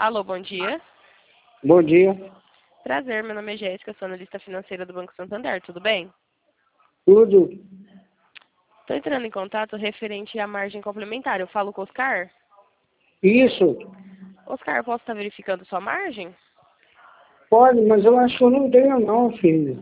Alô, bom dia. Bom dia. Prazer, meu nome é Jéssica, sou analista financeira do Banco Santander, tudo bem? Tudo? Estou entrando em contato referente à margem complementar. Eu falo com o Oscar? Isso? Oscar, posso estar verificando sua margem? Pode, mas eu acho que eu não tenho não, filho.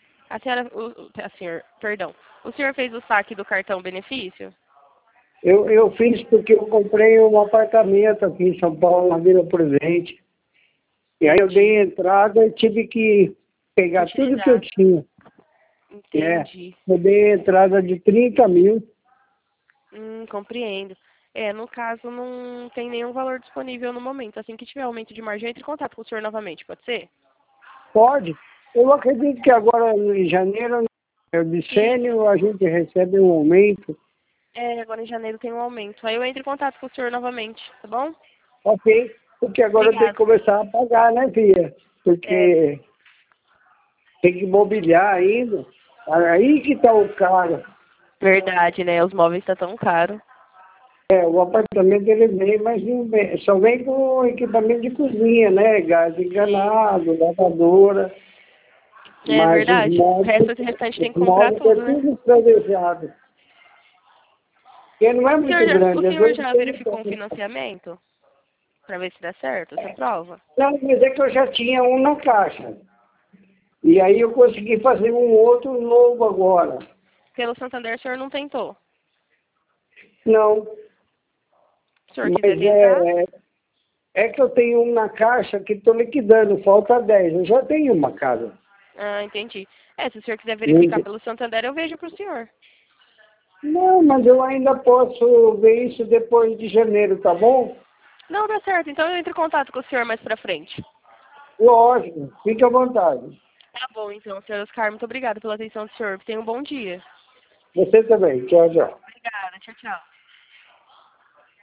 O senhor fez o saque do cartão benefício? Eu fiz porque eu comprei um apartamento aqui em São Paulo, na Vila Prudente. E aí eu dei entrada e tive que pegar tudo que eu Utilizar. tinha. Entendi. Eu dei entrada de 30 mil. Compreendo. No caso, não tem nenhum valor disponível no momento. Assim que tiver aumento de margem, entre em contato com o senhor novamente, pode ser? Pode. Eu acredito que agora em janeiro, de sênior, a gente recebe um aumento. Agora em janeiro tem um aumento. Aí eu entro em contato com o senhor novamente, tá bom? Ok. Porque agora eu tenho que Obrigada. começar a pagar, né, filha? Porque tem que mobiliar ainda. Aí que tá o caro. Verdade, né? Os móveis estão tão caros. O apartamento ele vem, mas não vem, só vem com equipamento de cozinha, né? Gás encanado, lavadora. É Mas verdade. O restante tem que os comprar móveis é tudo, né? tudo planejado. Porque não é muito O grande, é senhor dois já verificou um financiamento? Pra ver se dá certo essa prova? Não, mas é que eu já tinha um na caixa. E aí eu consegui fazer um outro novo agora. Pelo Santander, o senhor não tentou. Não, Se o senhor quiser mas tentar, é que eu tenho um na caixa que estou liquidando, falta 10. Eu já tenho uma casa. entendi. Se o senhor quiser verificar pelo Santander, eu vejo pro senhor. Não, mas eu ainda posso ver isso depois de janeiro, tá bom? Não, dá certo. Então eu entro em contato com o senhor mais pra frente. Lógico, fique à vontade. Tá bom, então, senhor Oscar. Muito obrigada pela atenção do senhor. Tenha um bom dia. Você também. Tchau, tchau. Obrigada. Tchau, tchau.